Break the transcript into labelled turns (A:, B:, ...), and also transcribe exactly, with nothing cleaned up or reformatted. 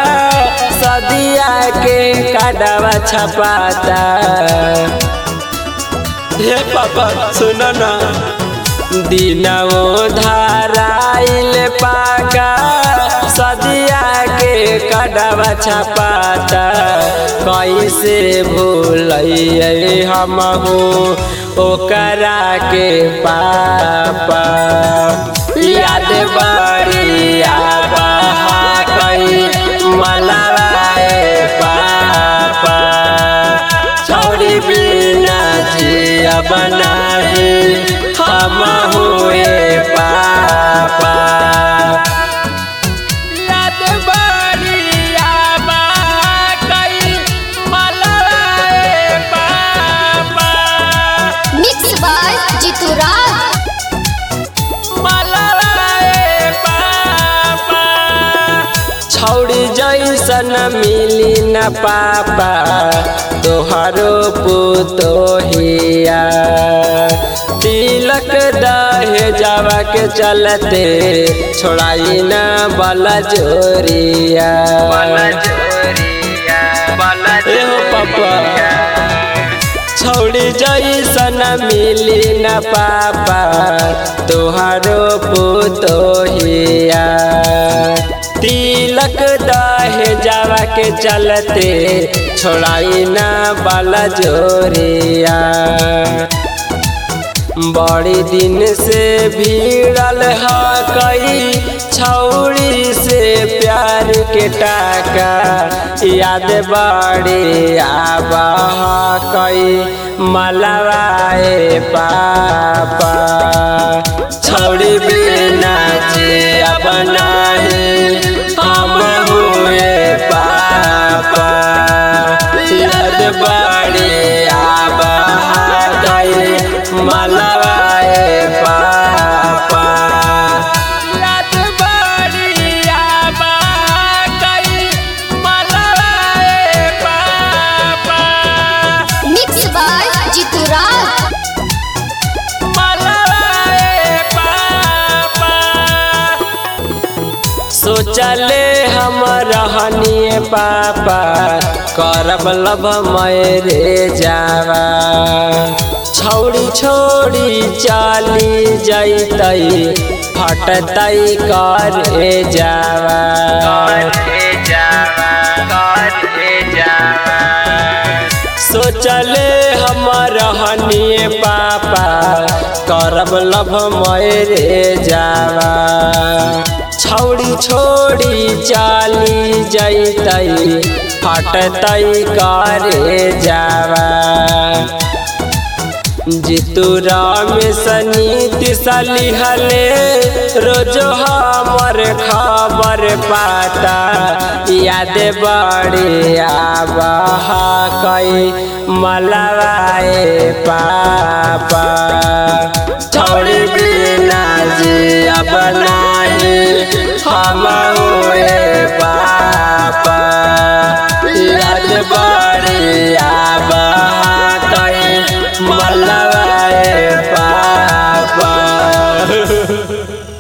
A: सदिया के काडवा छपाता। हे पापा सुनो ना, दिनवो धाराइल पाका सदिया के काडवा छपाता। कैसे भूलिए हमहू ओकरा के पापा, याद बड़ी आबा कई मलाए पापा। छोड़ी बिना जिया बनाही हम हुए पापा, याद बड़ी आबा कई मलाए पापा।
B: Mix by Jitu Raj.
A: छौड़ी जैसन मिली न पापा तोहरो पुतोहिया। तिलक दहेजवा के चलते छोड़ाई न बला जोरिया। एहो पापा छौड़ी जैसन मिली न पापा तोहरो पुतोहिया। तिलक दहेजवा के चलते छोड़ाई न बला जोरिया। बड़ी दिन से भीड़ल है कई छौड़ी से प्यार के टाका। याद बड़ी आबा कई मलवाए पापा। छौड़ी बिना जिया बनाही हम हुए पापा, याद बड़ी आबा कई मलवाए पापा। याद बड़ी आबा कई मलवाए पापा।
B: Mix by Jitu Raj.
A: मलवाए पापा। सोचले हम रहनिए पापा करब लब मेरे जावा। छौड़ी छोड़ी चाली जैतई फटतई करे जावा। सोचले हम रहनिए पापा करब लब मेरे जावा। छौड़ी छोड़ी चाली जैतई फटतई करे जावा। जीतू राम सनीति सलिहले रोजो हमर खबर पाता। याद बड़ी आबा कई मलवाए पापा। छोड़ी बिना जिया बनाही हम हुए पापा, याद बड़ी आबा कई मलवाए पापा।